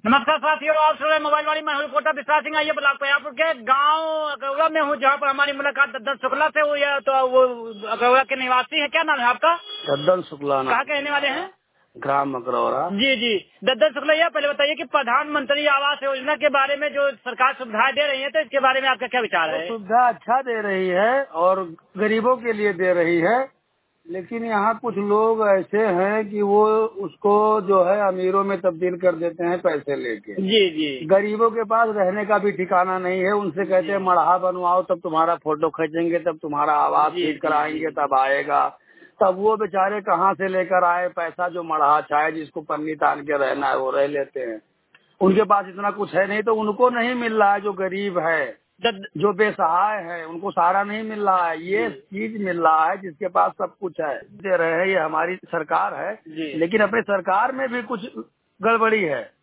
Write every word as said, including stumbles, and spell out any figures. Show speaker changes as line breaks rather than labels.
नमस्कार साथियों, आप सुन रहे मोबाइल वाली। मैं हूँ कोटा विश्वास सिंह। आइए ब्लॉक पंजाबपुर के गांव अकरौड़ा में हूँ, जहाँ पर हमारी मुलाकात दद्दन शुक्ला से हुई है। तो वो अकरौड़ा के निवासी है। क्या नाम है आपका?
दद्दन शुक्ला।
कहाँ के रहने वाले हैं?
ग्राम अकरौड़ा।
जी जी, दद्दन शुक्ला, यह पहले बताइए कि प्रधानमंत्री आवास योजना के बारे में जो सरकार सुविधाएं दे रही है, तो इसके बारे में आपका क्या विचार है?
सुविधा अच्छा दे रही है और गरीबों के लिए दे रही है, लेकिन यहाँ कुछ लोग ऐसे हैं कि वो उसको जो है अमीरों में तब्दील कर देते हैं पैसे लेके।
जी जी,
गरीबों के पास रहने का भी ठिकाना नहीं है। उनसे कहते हैं मढ़ा बनवाओ, तब तुम्हारा फोटो खींचेंगे, तब तुम्हारा आवास ठीक कराएंगे, तब आएगा। तब वो बेचारे कहाँ से लेकर आए पैसा? जो मढ़ा छाए, जिसको पन्नी तान के रहना है वो रह लेते हैं। उनके पास इतना कुछ है नहीं, तो उनको नहीं मिल रहा है। जो गरीब है, जो बेसहाय है, उनको सारा नहीं मिल रहा है। ये चीज मिल रहा है जिसके पास सब कुछ है, दे रहे हैं। ये हमारी सरकार है, लेकिन अपने सरकार में भी कुछ गड़बड़ी है।